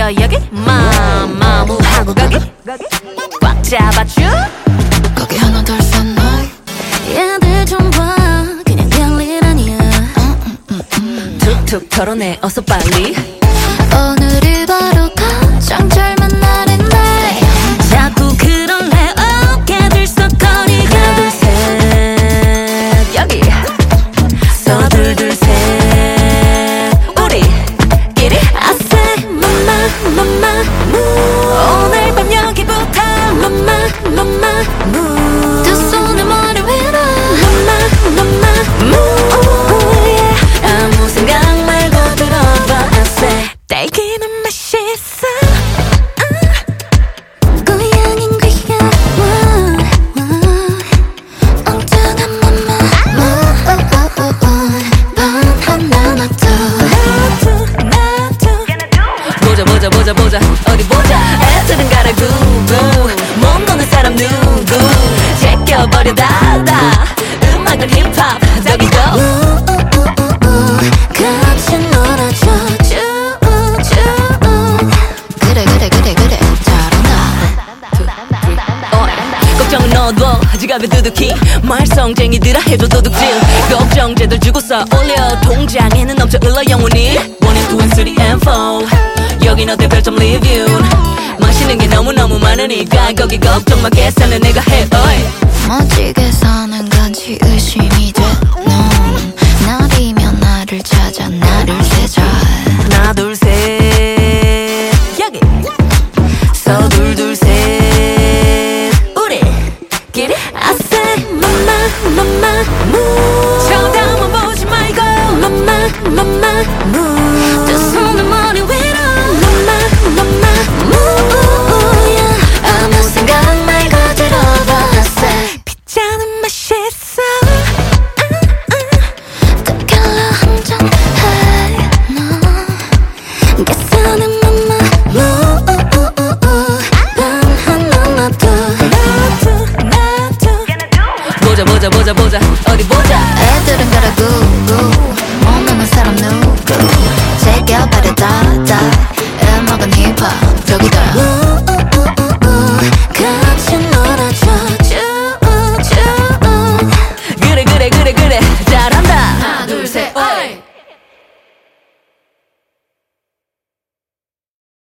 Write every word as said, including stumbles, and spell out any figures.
껴 여기 마마무하고 거기 꽉 잡아줘 거기 하나 둘셋 너희 얘들 좀 봐 그냥 별일 아니야 툭툭 털어내 어서 빨리 오늘이 바로 가장 젊은 날인데 자꾸 그럴래 어깨 들썩거리게 하나 둘셋 여기 서둘둘셋 우리끼리 아세 맘마 맘마 무 오늘 밤 여기부터 맘마 맘마 무 두 손을 머리 위로 맘마 맘마 무 아무 생각 말고 들어봐 아세 딸기는 맛있어 고양인 거야 엉뚱한 맘마 반 하나 놔둬 나도 나도 보자 보자 보자 보자 어디 보자 애들은 가라구구 몸 노는 사람 누구 제껴버려 다다 음악은 힙합 저기도 같이 놀아줘 쭈쭈 그래 그래 그래 그래 잘한다 어, 걱정은 너도 지갑에 두둑히 말썽쟁이들아 해줘 도둑질 걱정제들 주고 써 올려 통장에는 넘쳐 흘러 영원히 One and two and three and four 여긴 어때 별점 리뷰 마시는 게 너무너무 많으니까 거기 걱정 마 계산은 내가 해 어이. 멋지게 사는 건지 의심이 돼넌 날이면 나를 찾아 나를 세자 하나 둘셋 여기 서둘둘셋 우리끼리 아세 맘마 맘마 무 쳐다만 보지 말고 맘마 맘마 무 두 손을 머리 위로 맘마 맘마 무 아무 생각 말고 들어봐 아세 피자는 맛있어 테킬라 한잔 해너 계산은 맘마 무반 하나 놔둬 나도 나도 보자 보자 보자 보자 어디 보자 애들은 가라구구 못나는 사람 누구 제껴버려 다다 음악은 힙합 저기다